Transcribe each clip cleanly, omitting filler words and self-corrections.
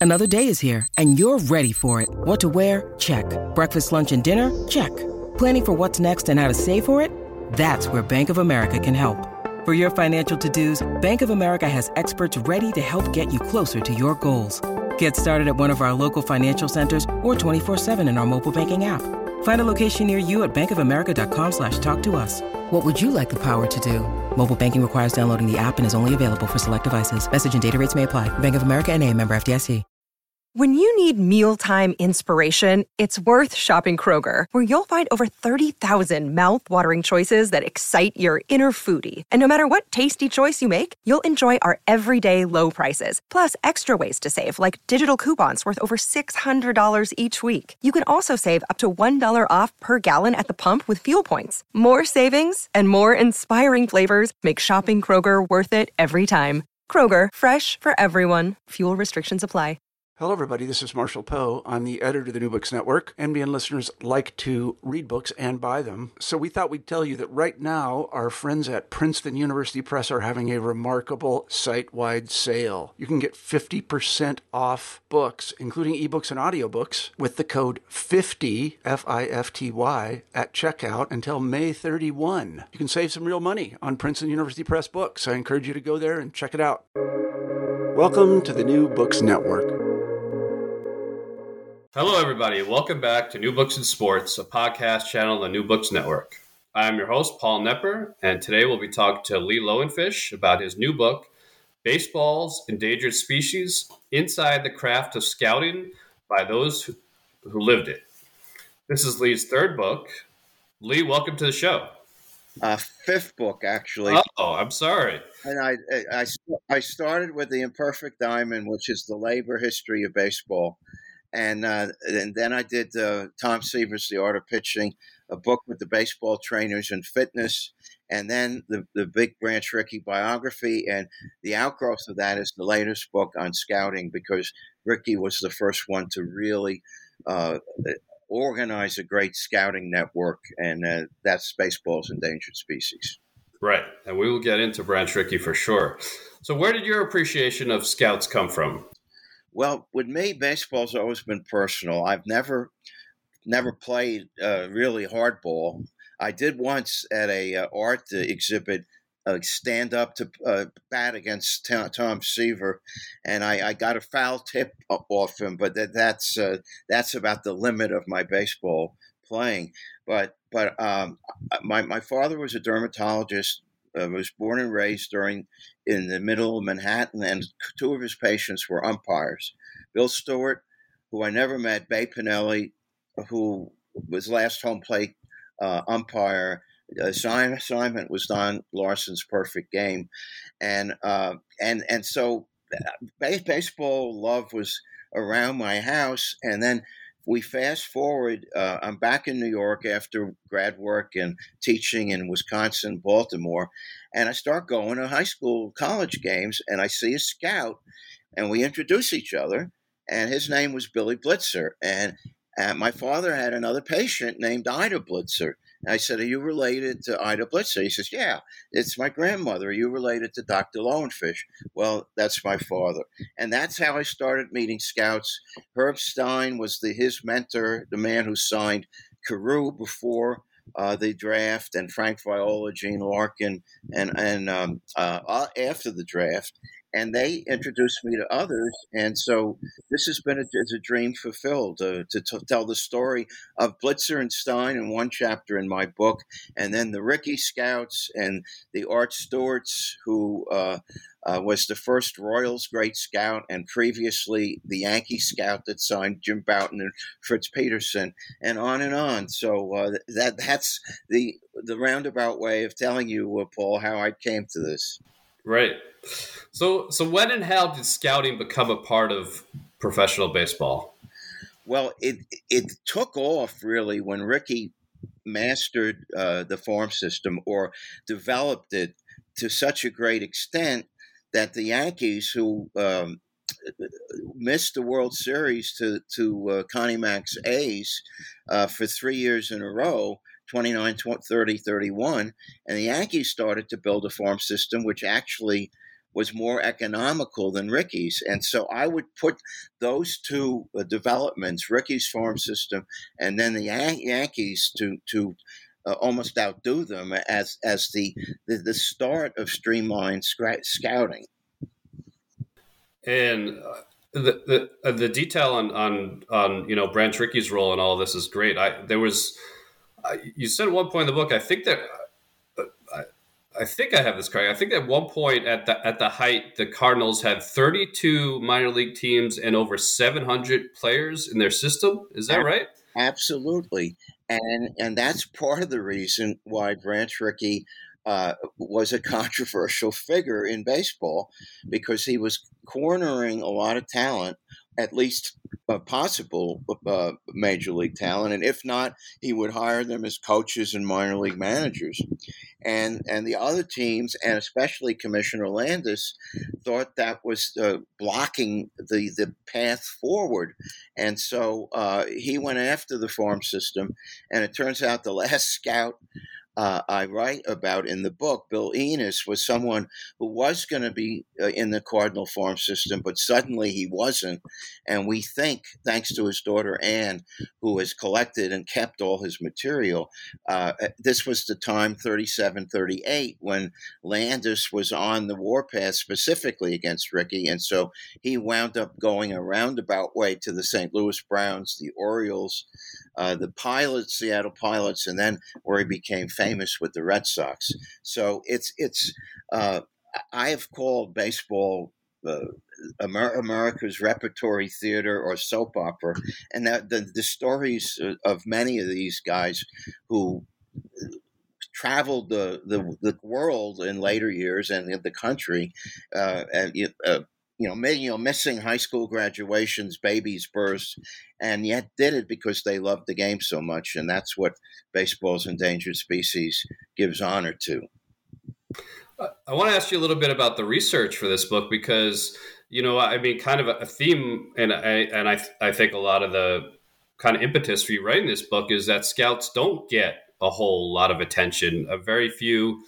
Another day is here, and you're ready for it. What to wear? Check. Breakfast, lunch, and dinner? Check. Planning for what's next and how to save for it? That's where Bank of America can help. For your financial to-dos, Bank of America has experts ready to help get you closer to your goals. Get started at one of our local financial centers or 24/7 in our mobile banking app. Find a location near you at bankofamerica.com/talktous. What would you like the power to do? Mobile banking requires downloading the app and is only available for select devices. Message and data rates may apply. Bank of America N.A., member FDIC. When you need mealtime inspiration, it's worth shopping Kroger, where you'll find over 30,000 mouth-watering choices that excite your inner foodie. And no matter what tasty choice you make, you'll enjoy our everyday low prices, plus extra ways to save, like digital coupons worth over $600 each week. You can also save up to $1 off per gallon at the pump with fuel points. More savings and more inspiring flavors make shopping Kroger worth it every time. Kroger, fresh for everyone. Fuel restrictions apply. Hello, everybody. This is Marshall Poe. I'm the editor of the New Books Network. NBN listeners like to read books and buy them. So we thought we'd tell you that right now, our friends at Princeton University Press are having a remarkable site-wide sale. You can get 50% off books, including ebooks and audiobooks, with the code 50, F-I-F-T-Y, at checkout until May 31. You can save some real money on Princeton University Press books. I encourage you to go there and check it out. Welcome to the New Books Network. Hello, everybody. Welcome back to New Books in Sports, a podcast channel on the New Books Network. I'm your host, Paul Knepper, and today we'll be talking to Lee Lowenfish about his new book, Baseball's Endangered Species, Inside the Craft of Scouting by Those Who Lived It. This is Lee's third book. Lee, welcome to the show. Fifth book, actually. Oh, I'm sorry. And I started with The Imperfect Diamond, which is the labor history of baseball. And then I did Tom Seaver's The Art of Pitching, a book with the baseball trainers and fitness, and then the big Branch Rickey biography. And the outgrowth of that is the latest book on scouting, because Rickey was the first one to really organize a great scouting network, and that's Baseball's Endangered Species. Right, and we will get into Branch Rickey for sure. So where did your appreciation of scouts come from? Well, with me, baseball's always been personal. I've never played really hardball. I did once at a art exhibit stand up to bat against Tom Seaver, and I got a foul tip off him, but that's about the limit of my baseball playing. But my father was a dermatologist. Was born and raised in the middle of Manhattan, and two of his patients were umpires. Bill Stewart, who I never met, Bay Pinelli, who was last home plate umpire. Assignment was Don Larson's Perfect Game, and so baseball love was around my house, and then. We fast forward, I'm back in New York after grad work and teaching in Wisconsin, Baltimore, and I start going to high school, college games, and I see a scout, and we introduce each other, and his name was Billy Blitzer, and my father had another patient named Ida Blitzer. And I said, "Are you related to Ida Blitzer?" He says, "Yeah, it's my grandmother. Are you related to Dr. Lowenfish?" Well, that's my father. And that's how I started meeting scouts. Herb Stein was his mentor, the man who signed Carew before the draft, and Frank Viola, Gene Larkin, and after the draft. And they introduced me to others. And so this has been a dream fulfilled to tell the story of Blitzer and Stein in one chapter in my book, and then the Rickey Scouts and the Art Stewarts, who was the first Royals great scout, and previously the Yankee scout that signed Jim Bouton and Fritz Peterson, and on and on. So that's the roundabout way of telling you, Paul, how I came to this. Right. So when and how did scouting become a part of professional baseball? Well, it took off really when Rickey mastered the farm system, or developed it to such a great extent that the Yankees, who missed the World Series to Connie Mack's A's for 3 years in a row, 29, 30, 31, and the Yankees started to build a farm system, which actually was more economical than Ricky's. And so I would put those two developments, Ricky's farm system and then the Yankees, to almost outdo them as the start of streamlined scouting. And the detail on Branch Rickey's role in all this is great. You said at one point in the book, I think I have this correct. I think at one point at the height, the Cardinals had 32 minor league teams and over 700 players in their system. Is that right? Absolutely, and that's part of the reason why Branch Rickey was a controversial figure in baseball, because he was cornering a lot of talent, at least possible major league talent, and if not, he would hire them as coaches and minor league managers. And the other teams, and especially Commissioner Landis, thought that was blocking the path forward. And so he went after the farm system, and it turns out the last scout I write about in the book, Bill Enos, was someone who was going to be in the Cardinal farm system, but suddenly he wasn't. And we think, thanks to his daughter Anne, who has collected and kept all his material, this was the time, 37, 38, when Landis was on the warpath specifically against Rickey. And so he wound up going a roundabout way to the St. Louis Browns, the Orioles, the Pilots, Seattle Pilots, and then where he became famous with the Red Sox. So I have called baseball America's repertory theater or soap opera, and that the stories of many of these guys who traveled the world in later years and the country, missing high school graduations, babies' births, and yet did it because they loved the game so much. And that's what Baseball's Endangered Species gives honor to. I want to ask you a little bit about the research for this book, because, kind of a theme, and I think a lot of the kind of impetus for you writing this book is that scouts don't get a whole lot of attention. Very few,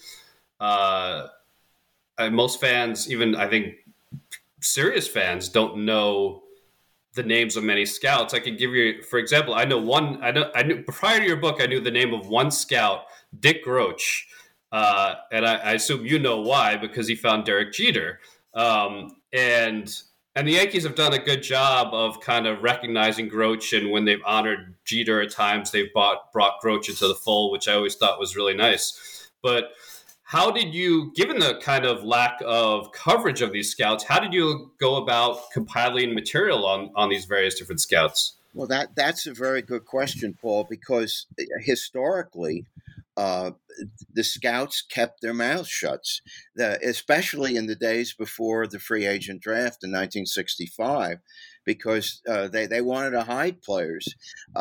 most fans, even I think serious fans, don't know the names of many scouts. I could give you, for example, I knew prior to your book, I knew the name of one scout, Dick Groch. And I assume you know why, because he found Derek Jeter. And the Yankees have done a good job of kind of recognizing Groch, and when they've honored Jeter at times, they've brought Groch into the fold, which I always thought was really nice. But how did you, given the kind of lack of coverage of these scouts, how did you go about compiling material on these various different scouts? Well, that's a very good question, Paul, because historically, the scouts kept their mouths shut, especially in the days before the free agent draft in 1965, because they wanted to hide players.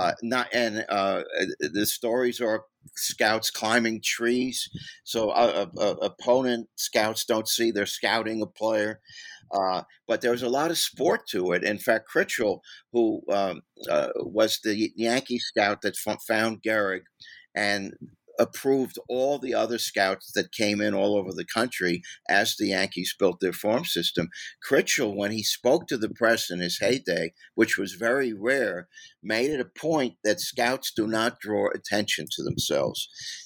The stories are scouts climbing trees, so opponent scouts don't see they're scouting a player. But there was a lot of sport to it. In fact, Critchell, who was the Yankee scout that found Gehrig and approved all the other scouts that came in all over the country as the Yankees built their farm system. Critchell, when he spoke to the press in his heyday, which was very rare, made it a point that scouts do not draw attention to themselves.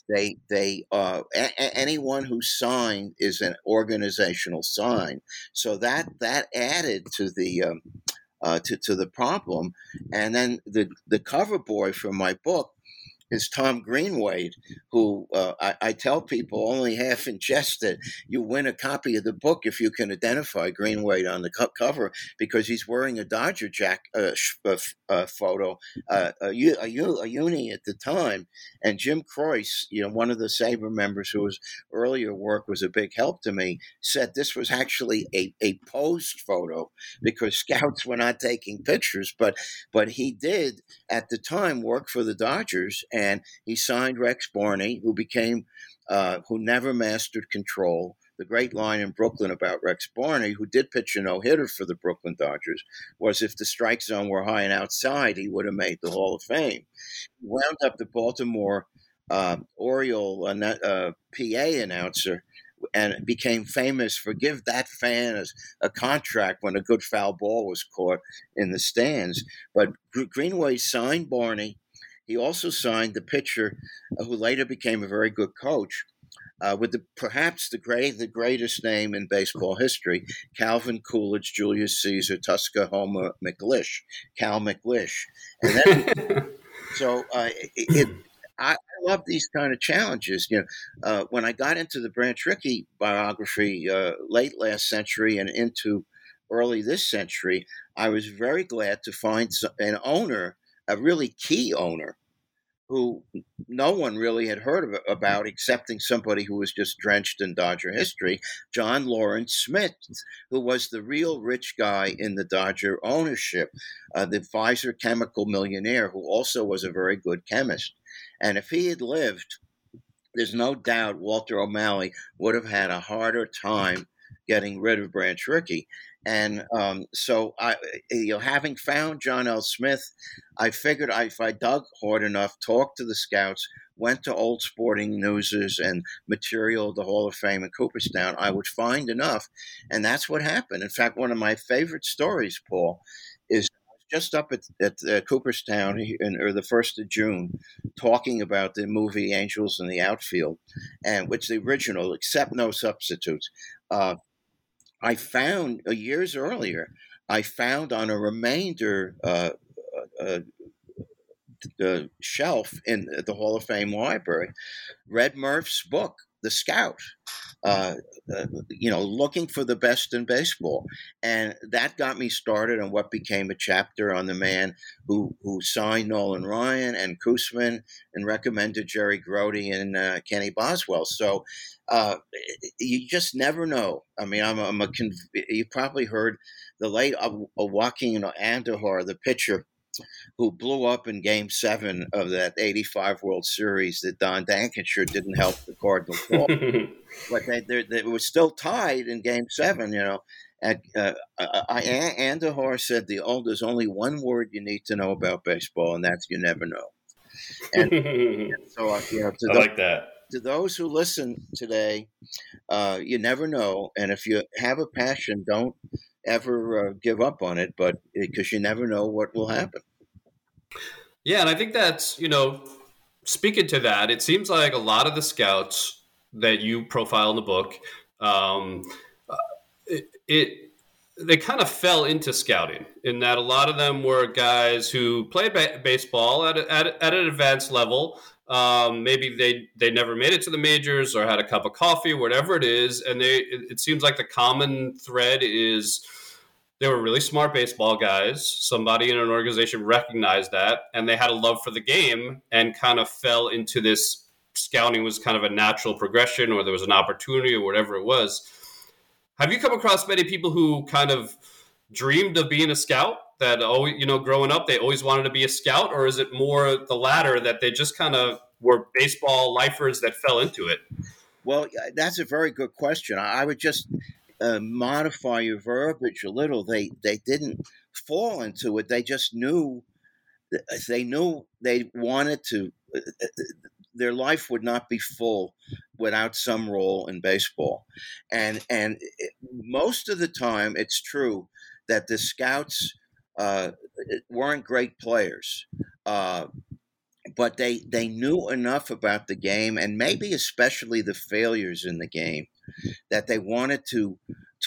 Anyone who signed is an organizational sign. So that added to the to the problem. And then the cover boy for my book is Tom Greenwade, who I tell people only half in jest that you win a copy of the book if you can identify Greenwade on the cover, because he's wearing a Dodger photo, a uni at the time. And Jim Croyce, one of the SABR members whose earlier work was a big help to me, said this was actually a posed photo because scouts were not taking pictures, but he did at the time work for the Dodgers. And he signed Rex Barney, who never mastered control. The great line in Brooklyn about Rex Barney, who did pitch a no-hitter for the Brooklyn Dodgers, was if the strike zone were high and outside, he would have made the Hall of Fame. He wound up the Baltimore Oriole PA announcer and became famous for give that fan a contract when a good foul ball was caught in the stands. But Greenway signed Barney. He also signed the pitcher who later became a very good coach, with perhaps the greatest name in baseball history, Calvin Coolidge, Julius Caesar, Tuskahoma McLish, Cal McLish. And then, so I love these kind of challenges. When I got into the Branch Rickey biography late last century and into early this century, I was very glad to find an owner, a really key owner, who no one really had heard about, excepting somebody who was just drenched in Dodger history, John Lawrence Smith, who was the real rich guy in the Dodger ownership, the Pfizer chemical millionaire, who also was a very good chemist. And if he had lived, there's no doubt Walter O'Malley would have had a harder time getting rid of Branch Rickey. And so, having found John L. Smith, I figured if I dug hard enough, talked to the scouts, went to old sporting newses and material of the Hall of Fame in Cooperstown, I would find enough. And that's what happened. In fact, one of my favorite stories, Paul, is just up at Cooperstown or the 1st of June, talking about the movie Angels in the Outfield, and which the original, except no substitutes. I found years earlier, I found on a remainder shelf in the Hall of Fame library, Red Murph's book, The Scout, looking for the best in baseball. And that got me started on what became a chapter on the man who signed Nolan Ryan and Koosman and recommended Jerry Grote and Kenny Boswell. So you just never know. I mean, you probably heard the late Joaquin Andujar, the pitcher, who blew up in Game 7 of that 85 World Series that Don Dankenshire didn't help the Cardinals fall. But they were still tied in Game 7, And Andujar said, there's only one word you need to know about baseball, and that's you never know. And so, I like that. To those who listen today, you never know. And if you have a passion, don't ever give up on it, but because you never know what will happen. Yeah, and I think that's, speaking to that, it seems like a lot of the scouts that you profile in the book, they kind of fell into scouting, in that a lot of them were guys who played baseball at an advanced level. Maybe they never made it to the majors or had a cup of coffee, whatever it is. And it seems like the common thread is they were really smart baseball guys. Somebody in an organization recognized that, and they had a love for the game and kind of fell into this. Scouting was kind of a natural progression, or there was an opportunity or whatever it was. Have you come across many people who kind of dreamed of being a scout, that always, growing up, they always wanted to be a scout? Or is it more the latter, that they just kind of were baseball lifers that fell into it? Well, that's a very good question. I would just modify your verbiage a little. They didn't fall into it. They just knew they wanted to. Their life would not be full without some role in baseball, and most of the time, it's true that the scouts weren't great players, but they knew enough about the game, and maybe especially the failures in the game, that they wanted to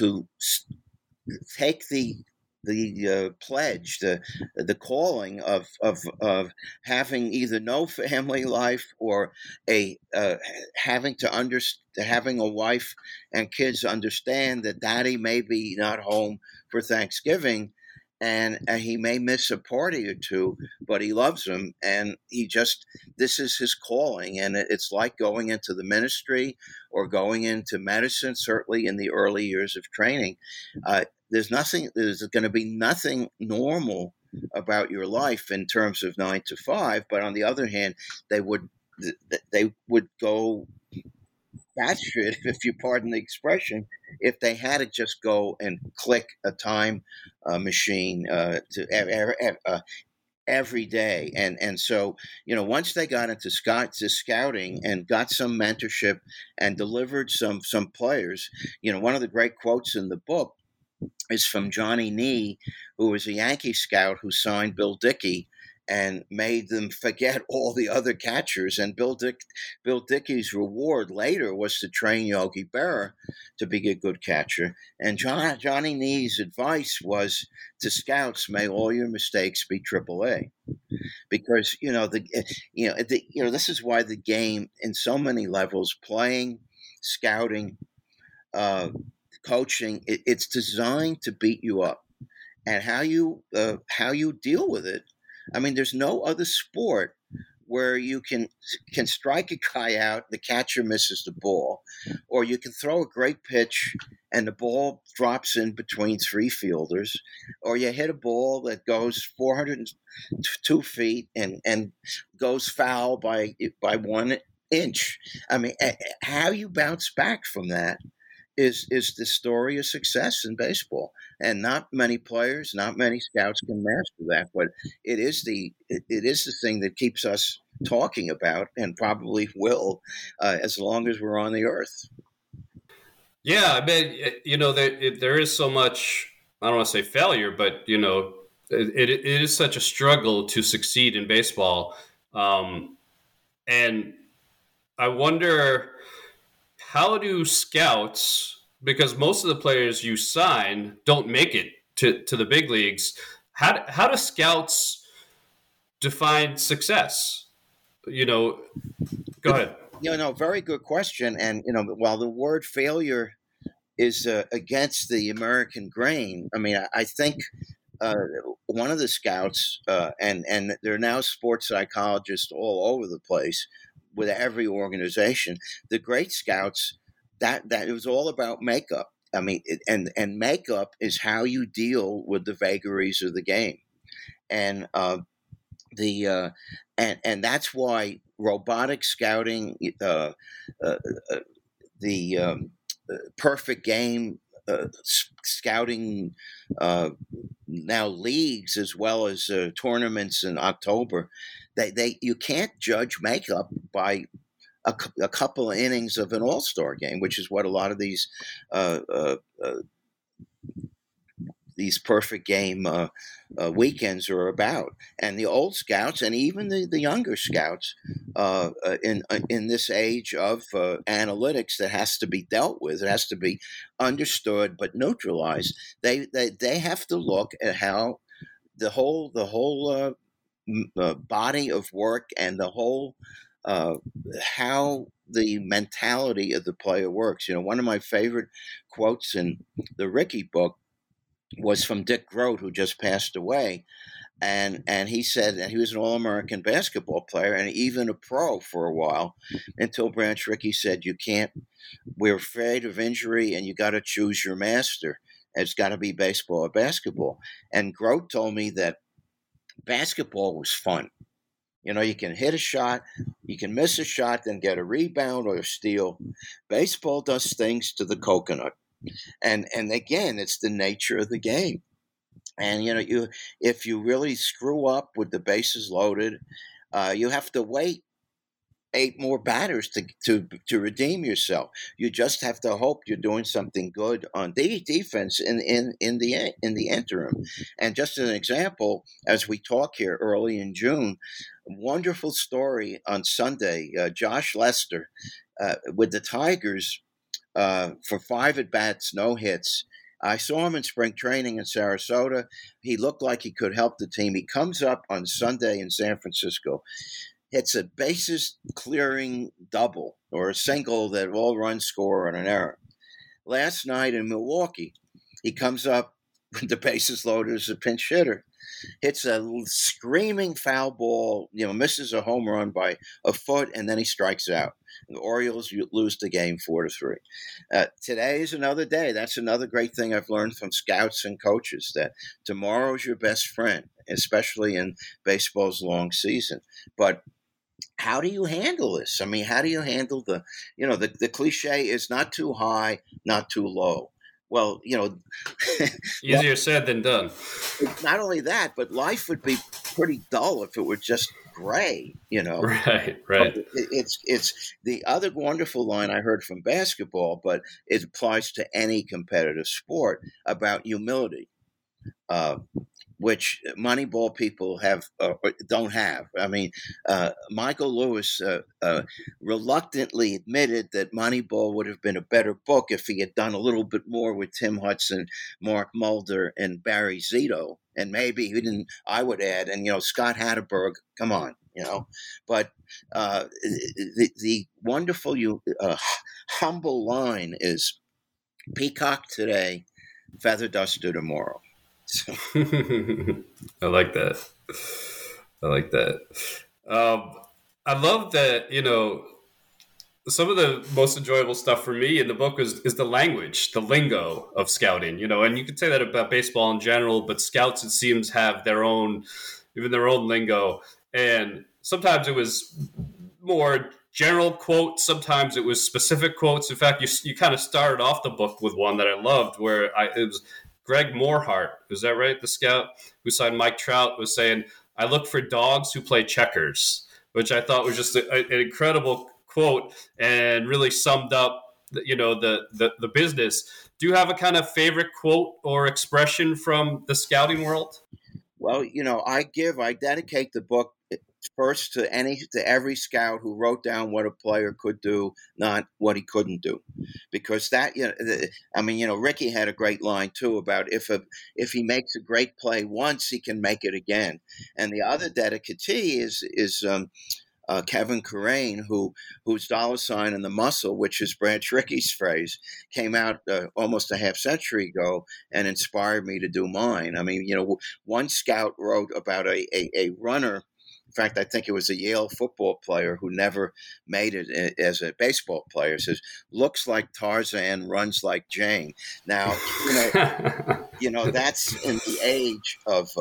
take the pledge, the calling of having either no family life or having a wife and kids understand that daddy may be not home for Thanksgiving, and he may miss a party or two, but he loves them, and this is his calling. And it's like going into the ministry or going into medicine, certainly in the early years of training. There's going to be nothing normal about your life in terms of 9 to 5, but on the other hand, they would go batshit, if you pardon the expression, if they had to just go and click a time machine to every day. And so, once they got into scouting and got some mentorship and delivered some players, one of the great quotes in the book is from Johnny Nee, who was a Yankee scout who signed Bill Dickey and made them forget all the other catchers. And Bill Dickey's reward later was to train Yogi Berra to be a good catcher. And Johnny Nee's advice was to scouts: may all your mistakes be AAA, because this is why the game, in so many levels, playing, scouting, coaching, it's designed to beat you up, and how you deal with it. I mean, there's no other sport where you can strike a guy out, the catcher misses the ball, or you can throw a great pitch and the ball drops in between three fielders, or you hit a ball that goes 402 feet and goes foul by 1 inch. I mean, how you bounce back from that is the story of success in baseball. And not many players, not many scouts can master that, but it is the thing that keeps us talking about, and probably will as long as we're on the earth. Yeah, I mean, there is so much, I don't want to say failure, but, it is such a struggle to succeed in baseball. And I wonder, how do scouts, because most of the players you sign don't make it to the big leagues, how do scouts define success? Go ahead. Very good question. And, while the word failure is against the American grain, I mean, I think one of the scouts, and there are now sports psychologists all over the place with every organization, the great scouts, that it was all about makeup. I mean, and makeup is how you deal with the vagaries of the game. And and that's why robotic scouting, the perfect game scouting, now leagues as well as tournaments in October, you can't judge makeup by a couple of innings of an all-star game, which is what a lot of these perfect game weekends are about. And the old scouts, and even the younger scouts, in this age of analytics that has to be dealt with, it has to be understood but neutralized. They have to look at how the whole body of work and the whole how the mentality of the player works. One of my favorite quotes in the Rickey book was from Dick Groat, who just passed away. And he said that he was an All-American basketball player and even a pro for a while, until Branch Rickey said, we're afraid of injury and you got to choose your master. It's got to be baseball or basketball. And Groat told me that basketball was fun. You can hit a shot, you can miss a shot, then get a rebound or a steal. Baseball does things to the coconut. And again, it's the nature of the game. And, if you really screw up with the bases loaded, you have to wait 8 more batters to redeem yourself. You just have to hope you're doing something good on defense in the interim. And just as an example, as we talk here early in June, wonderful story on Sunday. Josh Lester with the Tigers for 5 at-bats, no hits. I saw him in spring training in Sarasota. He looked like he could help the team. He comes up on Sunday in San Francisco, hits a bases clearing double or a single that all runs score on an error. Last night in Milwaukee, he comes up with the bases loaded as a pinch hitter, hits a screaming foul ball, misses a home run by a foot, and then he strikes out. The Orioles lose the game 4-3. Today is another day. That's another great thing I've learned from scouts and coaches, that tomorrow is your best friend, especially in baseball's long season. But how do you handle this? I mean, how do you handle the cliche is not too high, not too low. Well, easier said than done. Not only that, but life would be pretty dull if it were just gray, Right. It's the other wonderful line I heard from basketball, but it applies to any competitive sport about humility, which Moneyball people have don't have. I mean, Michael Lewis reluctantly admitted that Moneyball would have been a better book if he had done a little bit more with Tim Hudson, Mark Mulder, and Barry Zito, and maybe he didn't. I would add, and Scott Hatterberg. Come on, But the wonderful, humble line is peacock today, feather duster tomorrow. So. I like that. I love that, some of the most enjoyable stuff for me in the book is the language, the lingo of scouting, and you could say that about baseball in general, but scouts, it seems, have their own lingo. And sometimes it was more general quotes. Sometimes it was specific quotes. In fact, you kind of started off the book with one that I loved where it was Greg Morehart, is that right? The scout who signed Mike Trout was saying, "I look for dogs who play checkers," which I thought was just an incredible quote and really summed up, the business. Do you have a kind of favorite quote or expression from the scouting world? Well, I dedicate the book first to every scout who wrote down what a player could do, not what he couldn't do, because that, Ricky had a great line too about if he makes a great play once, he can make it again. And the other dedicatee is Kevin Corain, whose dollar sign and the muscle, which is Branch Rickey's phrase, came out almost a half century ago and inspired me to do mine. I mean, one scout wrote about a runner. In fact, I think it was a Yale football player who never made it as a baseball player. Says, "Looks like Tarzan, runs like Jane." Now, that's in the age of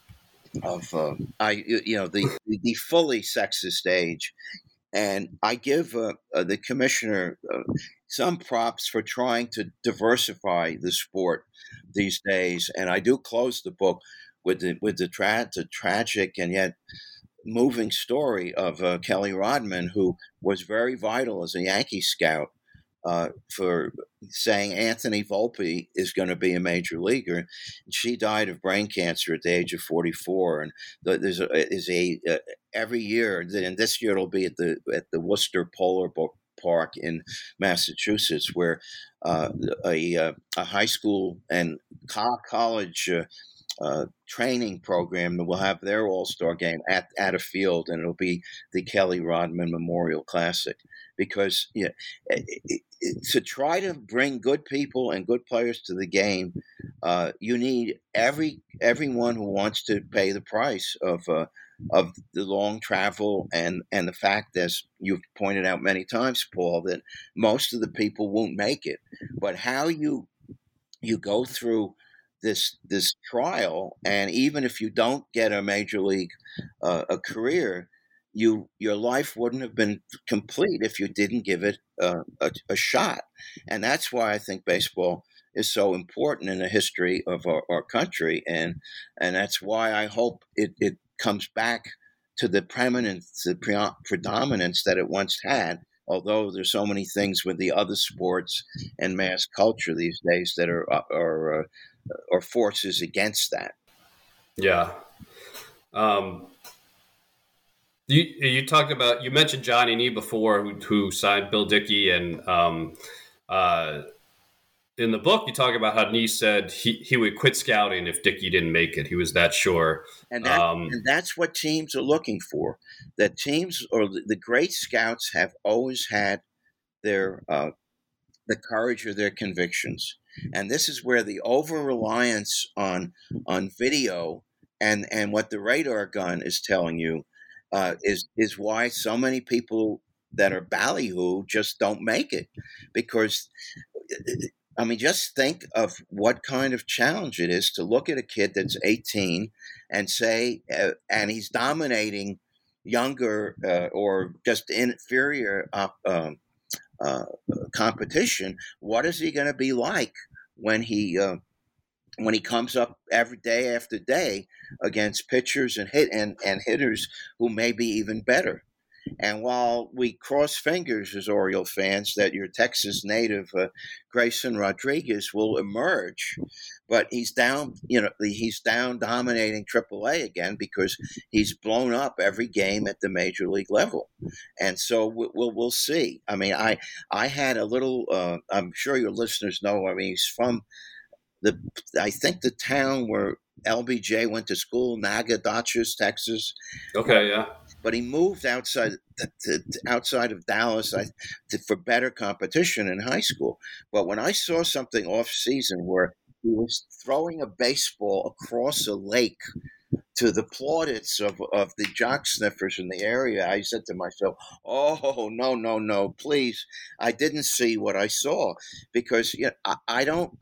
the fully sexist age, and I give the commissioner some props for trying to diversify the sport these days. And I do close the book with the tragic and yet moving story of Kelly Rodman, who was very vital as a Yankee scout for saying Anthony Volpe is going to be a major leaguer. She died of brain cancer at the age of 44, and there's every year, and this year it'll be at the Worcester Polar Park in Massachusetts, where a high school and college training program that will have their all-star game at a field, and it'll be the Kelly Rodman Memorial Classic. Because to try to bring good people and good players to the game, you need everyone who wants to pay the price of the long travel and the fact, as you've pointed out many times, Paul, that most of the people won't make it. But how you go through this trial, and even if you don't get a major league a career, your life wouldn't have been complete if you didn't give it a shot. And that's why I think baseball is so important in the history of our country, and that's why I hope it comes back to the predominance that it once had. Although there's so many things with the other sports and mass culture these days that are forces against that. Yeah. You talked about, you mentioned Johnny Nee before, who signed Bill Dickey, and in the book you talk about how Nee said he would quit scouting if Dickey didn't make it. He was that sure. And that's what teams are looking for. That teams, or the great scouts, have always had their the courage of their convictions. And this is where the over-reliance on video and what the radar gun is telling you is why so many people that are ballyhoo just don't make it. Because, I mean, just think of what kind of challenge it is to look at a kid that's 18 and say, and he's dominating younger or just inferior competition. What is he going to be like when he when he comes up every day after day against pitchers and hitters who may be even better. And while we cross fingers as Oriole fans that your Texas native Grayson Rodriguez will emerge, but he's down. He's down dominating AAA again because he's blown up every game at the major league level, and so we'll see. I mean, I had a little. I'm sure your listeners know. I mean, he's from I think the town where LBJ went to school, Nacogdoches, Texas. Okay, yeah. But he moved outside of Dallas for better competition in high school. But when I saw something off season where he was throwing a baseball across a lake to the plaudits of the jock sniffers in the area, I said to myself, "Oh, no, please!" I didn't see what I saw because I don't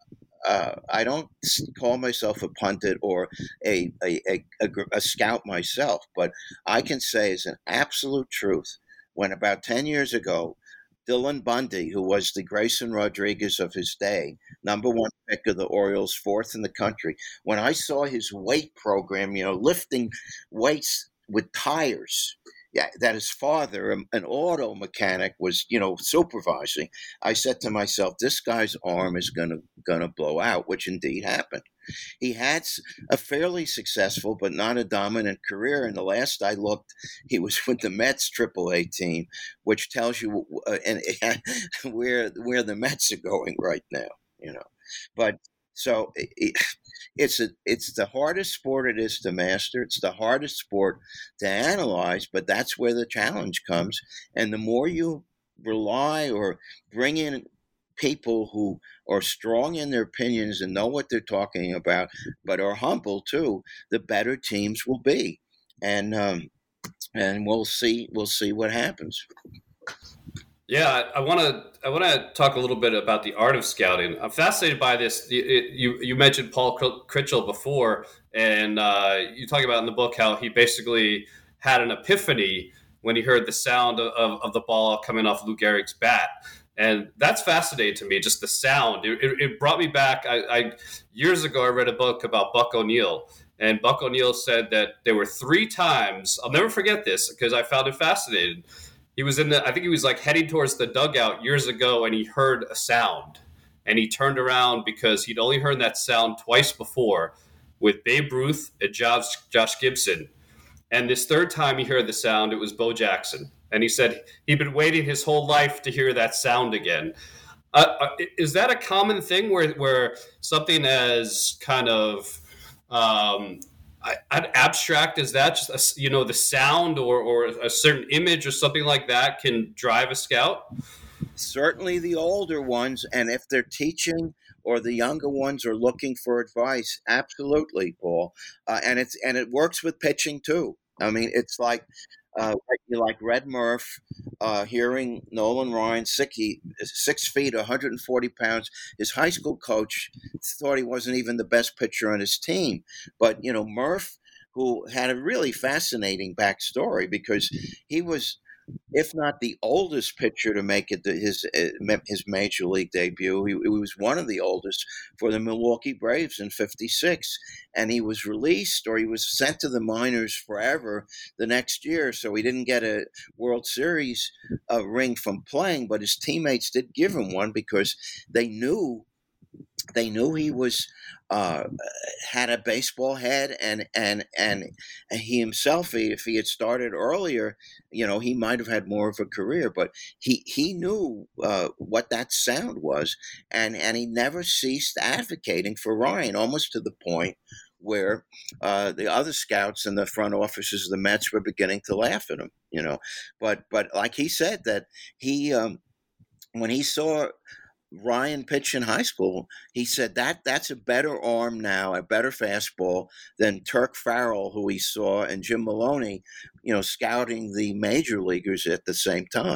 call myself a pundit or a scout myself, but I can say as an absolute truth, when about 10 years ago, Dylan Bundy, who was the Grayson Rodriguez of his day, number one pick of the Orioles, fourth in the country, when I saw his weight program, lifting weights with tires, that his father, an auto mechanic, was, supervising, I said to myself, this guy's arm is gonna blow out, which indeed happened. He had a fairly successful but not a dominant career. And the last I looked, he was with the Mets AAA team, which tells you where the Mets are going right now. But so it's the hardest sport it is to master. It's the hardest sport to analyze, but that's where the challenge comes. And the more you rely or bring in people who are strong in their opinions and know what they're talking about, but are humble too, the better teams will be. And we'll see what happens. Yeah, I want to talk a little bit about the art of scouting. I'm fascinated by this. You mentioned Paul Critchell before, and you talk about in the book how he basically had an epiphany when he heard the sound of the ball coming off Lou Gehrig's bat. And that's fascinating to me, just the sound. It brought me back. Years ago, I read a book about Buck O'Neil. And Buck O'Neil said that there were 3 times, I'll never forget this because I found it fascinating. He was I think he was like heading towards the dugout years ago, and he heard a sound. And he turned around because he'd only heard that sound twice before with Babe Ruth and Josh Gibson. And this third time he heard the sound, it was Bo Jackson. And he said he'd been waiting his whole life to hear that sound again. Is that a common thing where something as kind of abstract as that, just the sound or a certain image or something like that can drive a scout? Certainly the older ones, and if they're teaching or the younger ones are looking for advice, absolutely, Paul. And it works with pitching too. I mean, it's like Red Murph hearing Nolan Ryan, 6 feet, 140 pounds. His high school coach thought he wasn't even the best pitcher on his team. But, Murph, who had a really fascinating backstory because he was, if not the oldest pitcher to make it his major league debut, he was one of the oldest for the Milwaukee Braves in '56, and he was released or he was sent to the minors forever the next year, so he didn't get a World Series ring from playing, but his teammates did give him one because they knew he was had a baseball head, and he himself, if he had started earlier, he might have had more of a career. But he knew what that sound was, and he never ceased advocating for Ryan, almost to the point where the other scouts in the front offices of the Mets were beginning to laugh at him. But like he said that he when he saw Ryan pitch in high school, he said that's a better arm now, a better fastball than Turk Farrell, who he saw, and Jim Maloney, scouting the major leaguers at the same time.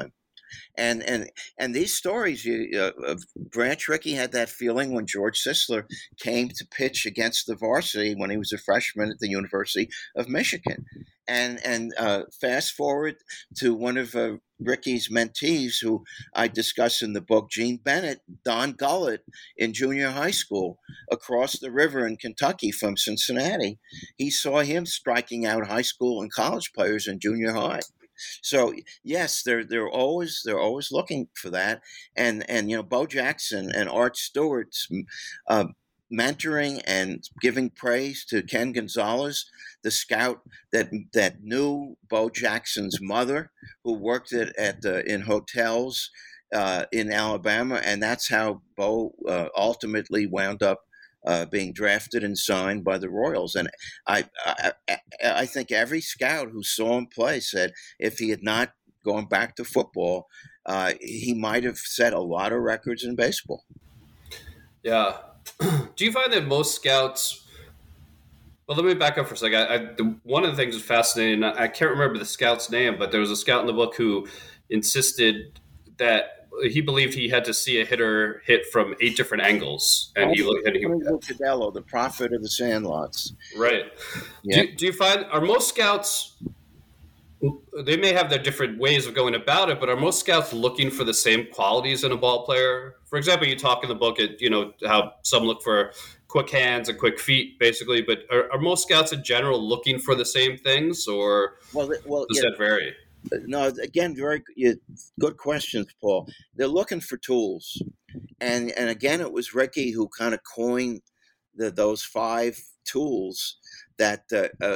And these stories, Branch Rickey had that feeling when George Sisler came to pitch against the varsity when he was a freshman at the University of Michigan. And fast forward to one of Rickey's mentees, who I discuss in the book, Gene Bennett, Don Gullett, in junior high school across the river in Kentucky from Cincinnati. He saw him striking out high school and college players in junior high. So yes, they're always looking for that, and Bo Jackson and Art Stewart's mentoring and giving praise to Ken Gonzalez, the scout that knew Bo Jackson's mother, who worked in hotels in Alabama, and that's how Bo ultimately wound up being drafted and signed by the Royals. And I think every scout who saw him play said if he had not gone back to football, he might have set a lot of records in baseball. Yeah. Do you find that most scouts? Well, let me back up for a second. One of the things that's fascinating, I can't remember the scout's name, but there was a scout in the book who insisted that he believed he had to see a hitter hit from 8 different angles, and he looked at Cadello, the prophet of the Sandlots. Right. Yeah. Do you find, are most scouts, they may have their different ways of going about it, but are most scouts looking for the same qualities in a ball player? For example, you talk in the book at how some look for quick hands and quick feet, basically. But are most scouts in general looking for the same things, or does that vary? No, again, very good questions, Paul. They're looking for tools, and again, it was Rickey who kind of coined those 5 tools. That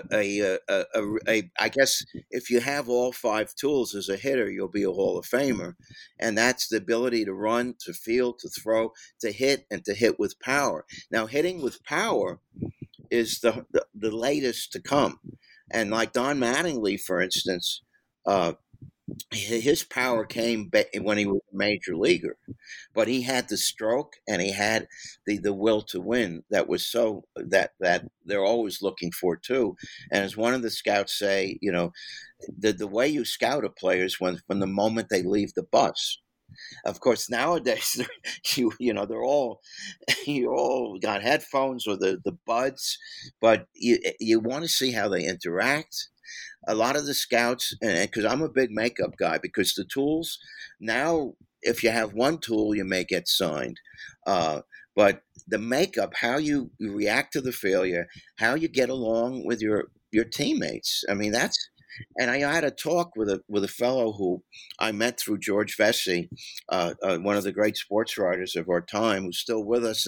I guess if you have all 5 tools as a hitter, you'll be a Hall of Famer, and that's the ability to run, to field, to throw, to hit, and to hit with power. Now, hitting with power is the latest to come, and like Don Mattingly, for instance. His power came when he was a major leaguer, but he had the stroke and he had the will to win that was so that they're always looking for too. And as one of the scouts say, the way you scout a player is from the moment they leave the bus. Of course, nowadays they're all you all got headphones or the buds, but you want to see how they interact. A lot of the scouts, and because I'm a big makeup guy, because the tools now, if you have one tool, you may get signed. But the makeup, how you react to the failure, how you get along with your teammates. I mean, and I had a talk with a fellow who I met through George Vesey, one of the great sports writers of our time, who's still with us,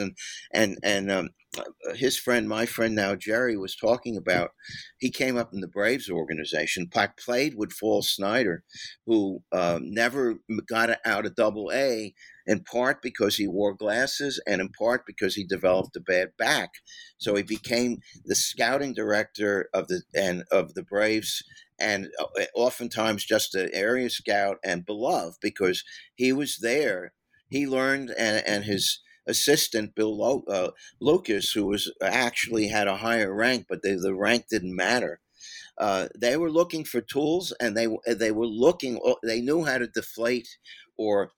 and his friend, my friend now, Jerry, was talking about. He came up in the Braves organization, played with Fall Snyder, who never got out of Double-A, in part because he wore glasses and in part because he developed a bad back. So he became the scouting director of the Braves, and oftentimes just an area scout, and beloved because he was there. He learned, and his assistant Bill Lucas, who was actually had a higher rank, but the rank didn't matter. They were looking for tools, and they were looking. They knew how to deflate or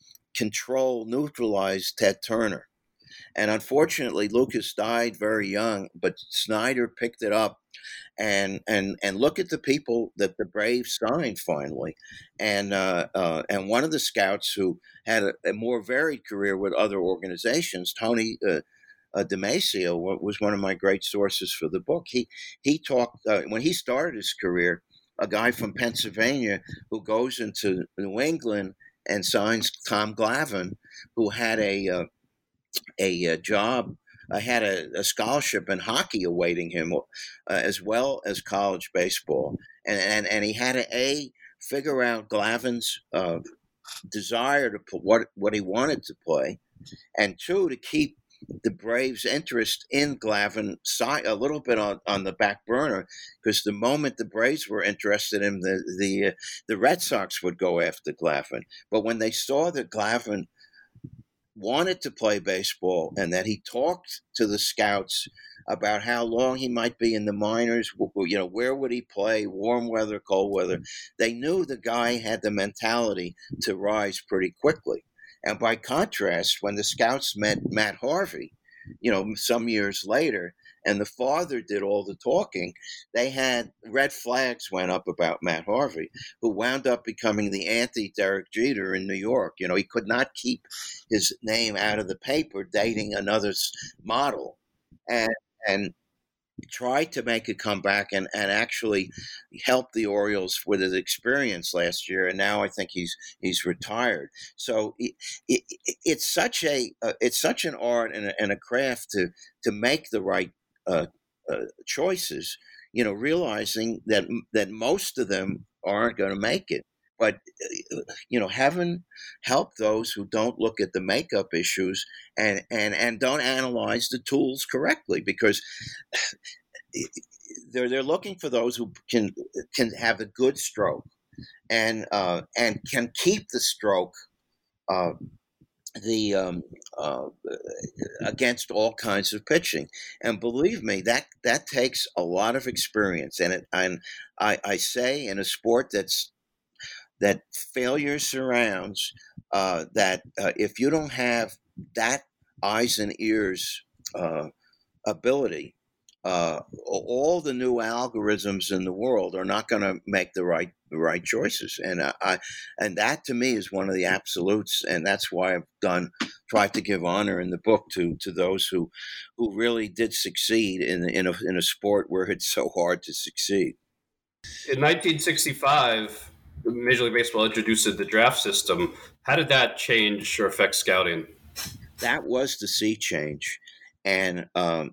neutralize Ted Turner. And unfortunately, Lucas died very young, but Snyder picked it up. And look at the people that the Braves signed finally, and one of the scouts who had a more varied career with other organizations, Tony DeMacio, was one of my great sources for the book. He talked when he started his career, a guy from Pennsylvania who goes into New England and signs Tom Glavine, who had a job. Had a scholarship in hockey awaiting him, as well as college baseball, and he had to figure out Glavine's desire to put what he wanted to play, and 2, to keep the Braves' interest in Glavine a little bit on the back burner, because the moment the Braves were interested in the Red Sox would go after Glavine. But when they saw that Glavine wanted to play baseball and that he talked to the scouts about how long he might be in the minors. Where would he play? Warm weather, cold weather. They knew the guy had the mentality to rise pretty quickly. And by contrast, when the scouts met Matt Harvey, some years later, and the father did all the talking, they had red flags went up about Matt Harvey, who wound up becoming the anti-Derek Jeter in New York. He could not keep his name out of the paper dating another model, and tried to make a comeback and actually help the Orioles with his experience last year. And now I think he's retired. So it's such an art and a craft to make the right choices, realizing that most of them aren't going to make it. But, heaven help those who don't look at the makeup issues and don't analyze the tools correctly, because they're looking for those who can have a good stroke and can keep the stroke against all kinds of pitching. And believe me, that takes a lot of experience. And I say, in a sport that failure surrounds, that if you don't have that eyes and ears ability, all the new algorithms in the world are not going to make the right choices. And that to me is one of the absolutes, and that's why I've tried to give honor in the book to those who really did succeed in a sport where it's so hard to succeed. In 1965, Major League Baseball introduced the draft system. How did that change or affect scouting? That was the sea change, and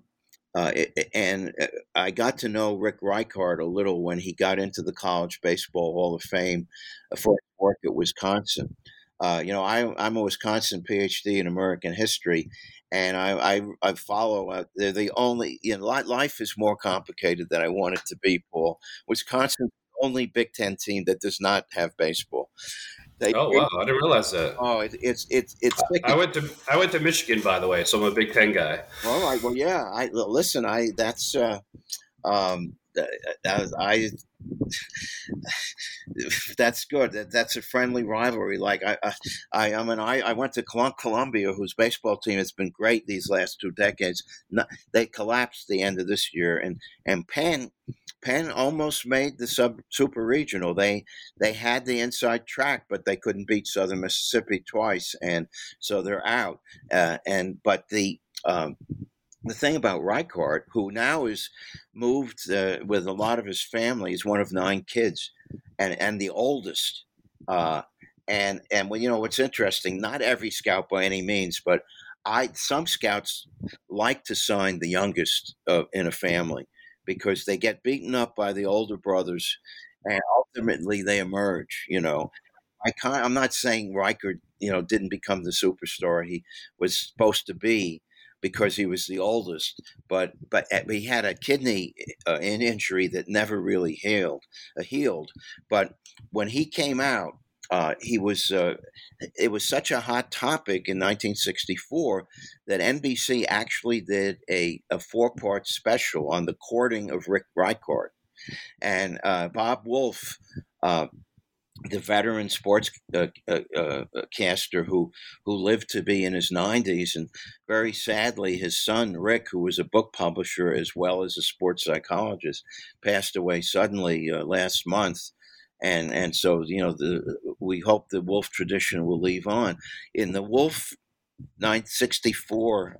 I got to know Rick Reichard a little when he got into the College Baseball Hall of Fame for his work at Wisconsin. I'm a Wisconsin PhD in American history, and I follow. They're the only. Life is more complicated than I want it to be, Paul. Wisconsin's the only Big Ten team that does not have baseball. Wow! I didn't realize that. Oh, it's. I went to Michigan, by the way, so I'm a Big Ten guy. All right. Well, yeah. That's good. That's a friendly rivalry. Like I went to Columbia, whose baseball team has been great these last 2 decades. They collapsed the end of this year, and Penn almost made the super regional. They had the inside track, but they couldn't beat Southern Mississippi twice, and so they're out. But the thing about Reichard, who now is moved with a lot of his family, is one of 9 kids, and the oldest. And what's interesting, not every scout by any means, but some scouts like to sign the youngest in a family, because they get beaten up by the older brothers, and ultimately they emerge. I'm not saying Reichard, didn't become the superstar he was supposed to be because he was the oldest, but he had a kidney injury that never really healed. But when he came out, it was such a hot topic in 1964 that NBC actually did a 4-part special on the courting of Rick Reichard. And Bob Wolf, the veteran sports caster who lived to be in his 90s, and very sadly his son Rick, who was a book publisher as well as a sports psychologist, passed away suddenly last month. And so, we hope the Wolf tradition will live on. In the Wolf 1964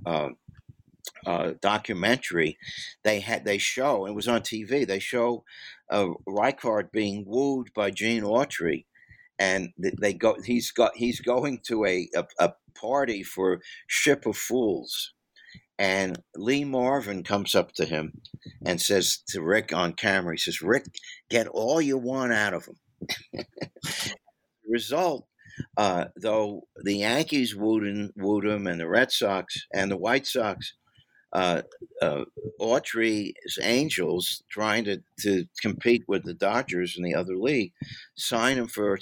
documentary, they show, it was on TV, they show Reichard being wooed by Gene Autry, and he's going to a party for Ship of Fools. And Lee Marvin comes up to him and says to Rick on camera, he says, "Rick, get all you want out of him." The result, though the Yankees wooed him, and the Red Sox and the White Sox, Autry's Angels, trying to compete with the Dodgers in the other league, signed him for a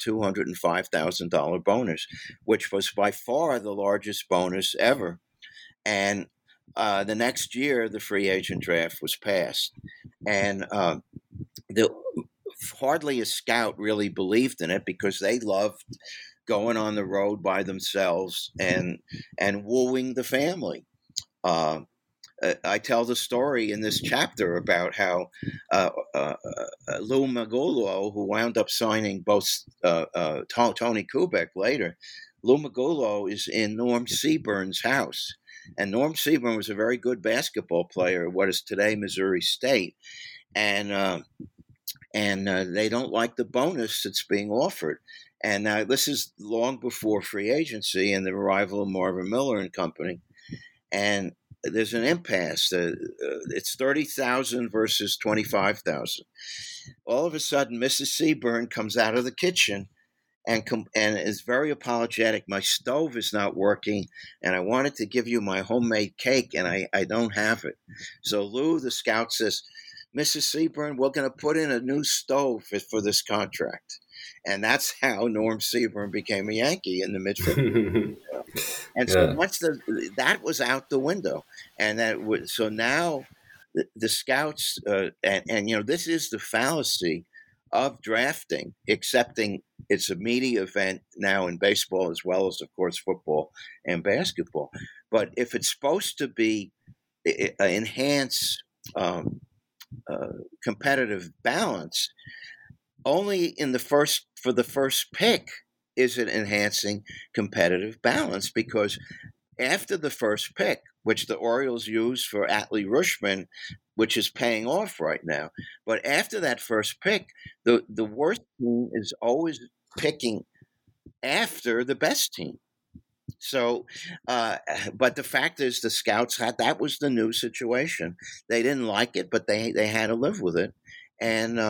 $205,000 bonus, which was by far the largest bonus ever. And the next year, the free agent draft was passed, and the hardly a scout really believed in it because they loved going on the road by themselves and wooing the family. Uh, I tell the story in this chapter about how Lou Magullo, who wound up signing both Tony Kubek later, Lou Magullo is in Norm Seaburn's house. And Norm Seaburn was a very good basketball player at what is today Missouri State. And they don't like the bonus that's being offered. And now this is long before free agency and the arrival of Marvin Miller and company. And there's an impasse. It's 30,000 versus 25,000. All of a sudden, Mrs. Seaburn comes out of the kitchen and is very apologetic. My stove is not working, and I wanted to give you my homemade cake, and I don't have it. So Lou, the scout, says, Mrs. Seaburn, we're going to put in a new stove for this contract. And that's how Norm Seaburn became a Yankee in the mid-50s. And so once that was out the window, and so now the scouts and this is the fallacy of drafting, accepting it's a media event now in baseball as well as, of course, football and basketball. But if it's supposed to be enhance competitive balance, only for the first pick is it enhancing competitive balance, because after the first pick, which the Orioles use for Atlee Rushman, which is paying off right now, but after that first pick, the worst team is always picking after the best team. So, but the fact is, the scouts that was the new situation. They didn't like it, but they had to live with it, and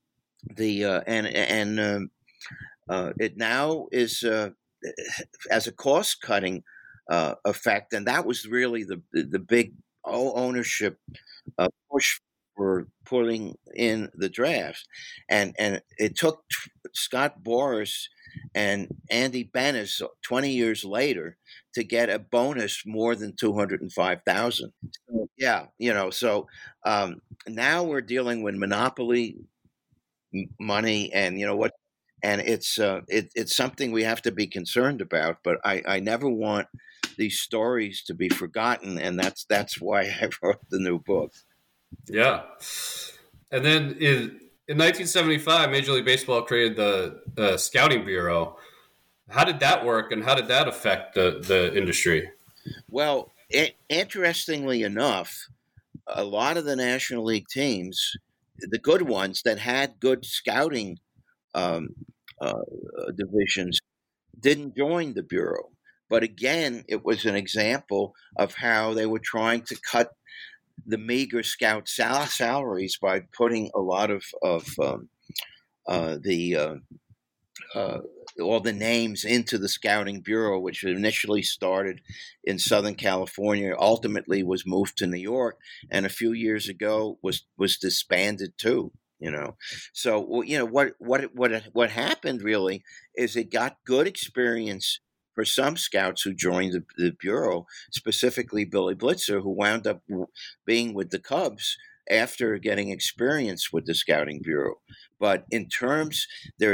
it now is as a cost cutting effect, and that was really the big ownership push for putting in the draft, and it took Scott Boras and Andy Benes 20 years later to get a bonus more than $205,000. So, yeah, so now we're dealing with monopoly money, and and it's something we have to be concerned about. But I never want these stories to be forgotten, and that's why I wrote the new book. Yeah, and then in 1975, Major League Baseball created the Scouting Bureau. How did that work, and how did that affect the industry? Well, interestingly enough, a lot of the National League teams, the good ones that had good scouting divisions, didn't join the Bureau. But again, it was an example of how they were trying to cut the meager scout salaries by putting a lot of all the names into the Scouting Bureau, which initially started in Southern California, ultimately was moved to New York, and a few years ago was disbanded too. So what happened really is it got good experience for some scouts who joined the Bureau, specifically Billy Blitzer, who wound up being with the Cubs after getting experience with the Scouting Bureau. But in terms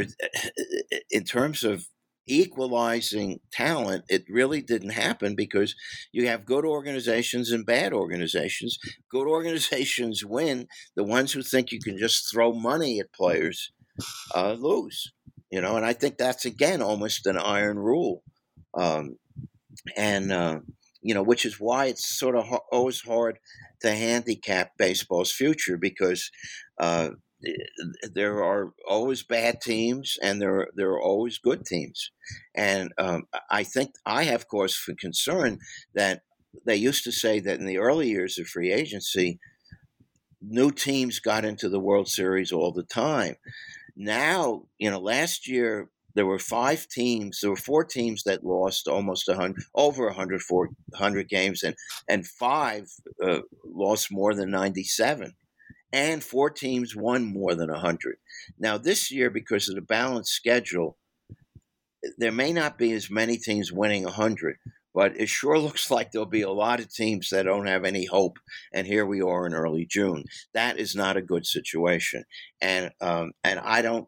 of equalizing talent, it really didn't happen, because you have good organizations and bad organizations. Good organizations win. The ones who think you can just throw money at players lose. And I think that's, again, almost an iron rule. Which is why it's sort of always hard to handicap baseball's future, because there are always bad teams and there are always good teams. And I think I have cause for concern that they used to say that in the early years of free agency, new teams got into the World Series all the time. Now, last year, there were 5 teams. There were 4 teams that lost almost 100 games, and 5 lost more than 97, and 4 teams won more than 100. Now this year, because of the balanced schedule, there may not be as many teams winning 100, But it sure looks like there'll be a lot of teams that don't have any hope. And here we are in early June. That is not a good situation. And I don't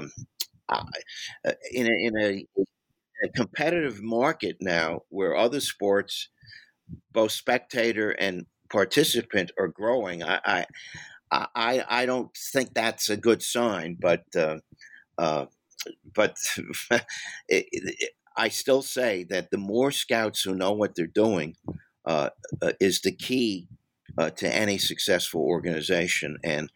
in a competitive market now where other sports, both spectator and participant, are growing. I don't think that's a good sign, but I still say that the more scouts who know what they're doing is the key to any successful organization. And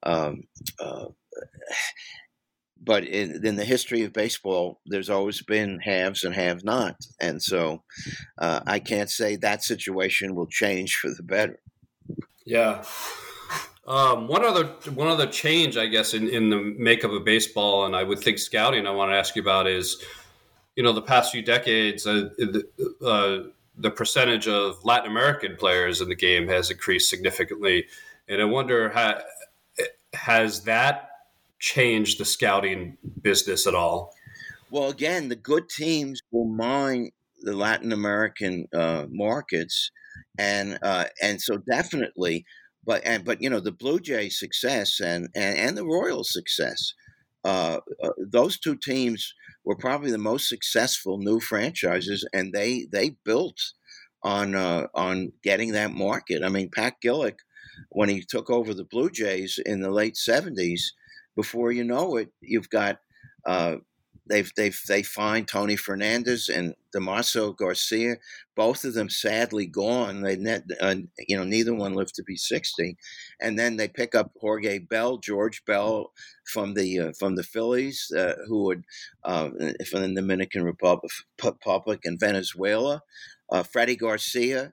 but in the history of baseball, there's always been haves and have-nots, and so I can't say that situation will change for the better. Yeah. One other change, I guess, in the makeup of baseball, and I would think scouting, I want to ask you about is, the past few decades, the percentage of Latin American players in the game has increased significantly, and I wonder, has that changed the scouting business at all? Well, again, the good teams will mine the Latin American markets, and so definitely. But the Blue Jays' success and the Royals' success, those two teams were probably the most successful new franchises, and they built on getting that market. I mean, Pat Gillick, when he took over the Blue Jays in the late '70s, before you know it, you've got they find Tony Fernandez and Damaso Garcia, both of them sadly gone. Neither one lived to be 60, and then they pick up George Bell from the Phillies, who would from the Dominican Republic and Venezuela, Freddie Garcia.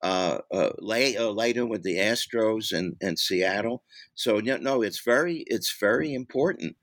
Later with the Astros and Seattle. So no, it's very important.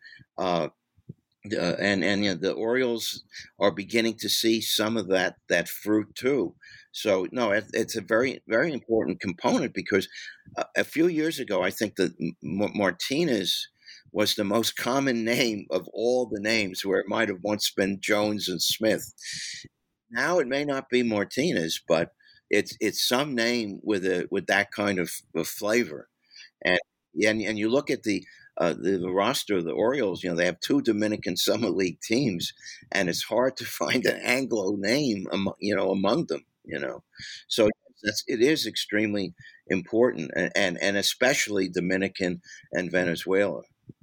And the Orioles are beginning to see some of that fruit too. So no, it's a very, very important component, because a few years ago, I think that Martinez was the most common name of all the names, where it might have once been Jones and Smith. Now it may not be Martinez, but it's some name with that kind of flavor. And you look at the roster of the Orioles, they have two Dominican Summer League teams, and it's hard to find an Anglo name among them. So it is extremely important, and especially Dominican and Venezuela.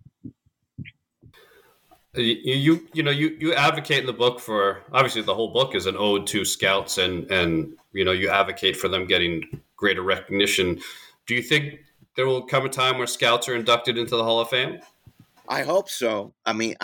You advocate in the book for, obviously the whole book is an ode to scouts, and you advocate for them getting greater recognition. Do you think there will come a time where scouts are inducted into the Hall of Fame? I hope so. I mean,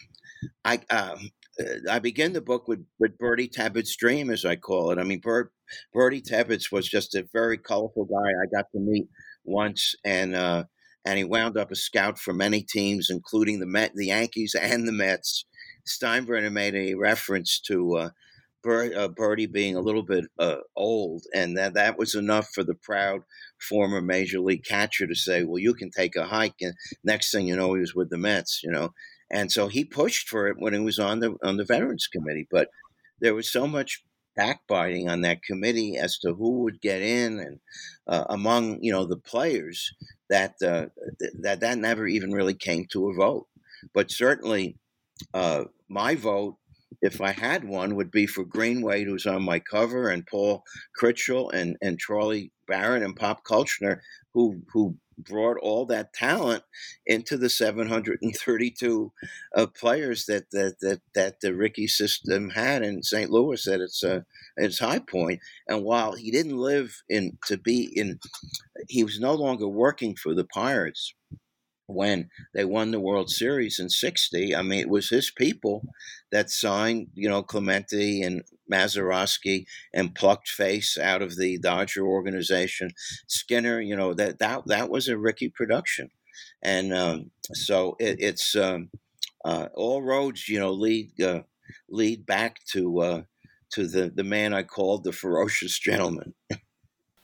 I begin the book with Bertie Tebbett's dream, as I call it. I mean, Bertie Tebbetts was just a very colorful guy I got to meet once, and he wound up a scout for many teams, including the Yankees and the Mets. Steinbrenner made a reference to Bertie being a little bit old, and that was enough for the proud former major league catcher to say, well, you can take a hike. And next thing you know, he was with the Mets, and so he pushed for it when he was on the Veterans Committee. But there was so much backbiting on that committee as to who would get in, and among the players, that never even really came to a vote. But certainly my vote, if I had one, would be for Greenway, who's on my cover, and Paul Critchell and Charlie Barrett and Pop Kulchner, who brought all that talent into the 732 players that the Rickey system had in St. Louis at its high point. And while he didn't live he was no longer working for the Pirates when they won the World Series in '60. I mean, it was his people that signed, Clemente and Mazeroski, and plucked Face out of the Dodger organization. Skinner, that was a Rickey production. And so it's all roads, lead back to the man I called the Ferocious Gentleman.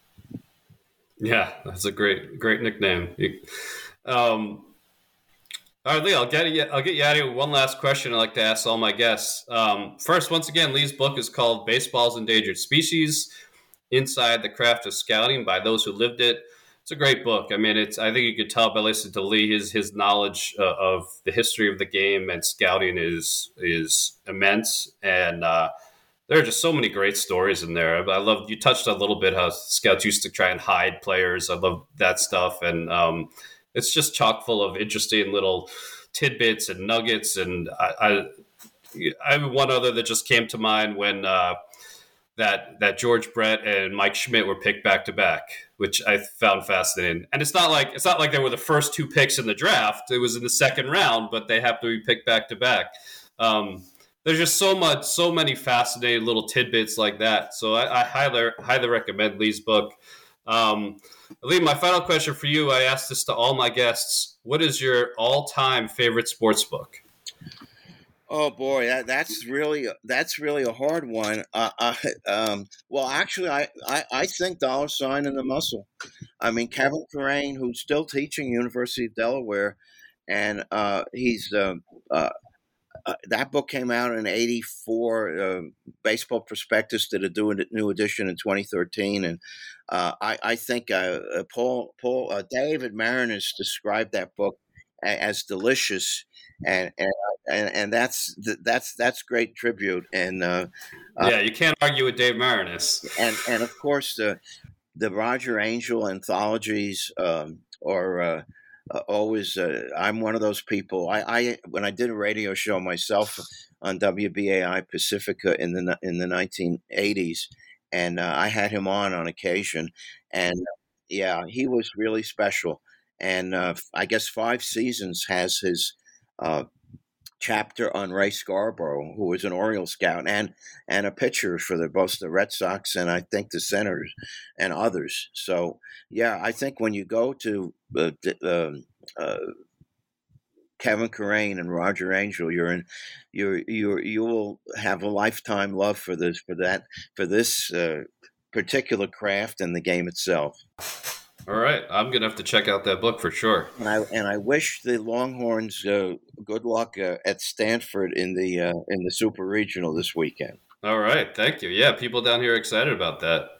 Yeah, that's a great nickname. All right, Lee, I'll get you out of here with one last question I'd like to ask all my guests. First, once again, Lee's book is called Baseball's Endangered Species: Inside the Craft of Scouting by Those Who Lived It. It's a great book. I mean, I think you could tell by listening to Lee, his knowledge of the history of the game and scouting is immense. And there are just so many great stories in there. I love, you touched on a little bit how scouts used to try and hide players. I love that stuff. And it's just chock full of interesting little tidbits and nuggets. And I have one other that just came to mind when that George Brett and Mike Schmidt were picked back to back, which I found fascinating. And it's not like they were the first two picks in the draft. It was in the second round, but they have to be picked back to back. There's just so many fascinating little tidbits like that. So I highly recommend Lee's book. Lee, my final question for you, I asked this to all my guests. What is your all-time favorite sports book? Oh boy, that's really a hard one. Well, actually, I think $$ Sign and the Muscle. I mean, Kevin Curran, who's still teaching University of Delaware, and he's that book came out in '84. Baseball Prospectus did a new edition in 2013, and I think David Marinus described that book as delicious, and that's great tribute. And yeah, you can't argue with Dave Marinus. And of course the Roger Angell anthologies are always. I'm one of those people. I when I did a radio show myself on WBAI Pacifica in the 1980s, and I had him on occasion, and yeah, he was really special. And I guess 5 Seasons has his chapter on Ray Scarborough, who was an Orioles scout and a pitcher for both the Red Sox and I think the Senators and others. So yeah, I think when you go to Kevin Curran and Roger Angell, you will have a lifetime love for this particular craft and the game itself. All right, I'm gonna have to check out that book for sure. And I wish the Longhorns good luck at Stanford in the Super Regional this weekend. All right, thank you. Yeah, people down here are excited about that.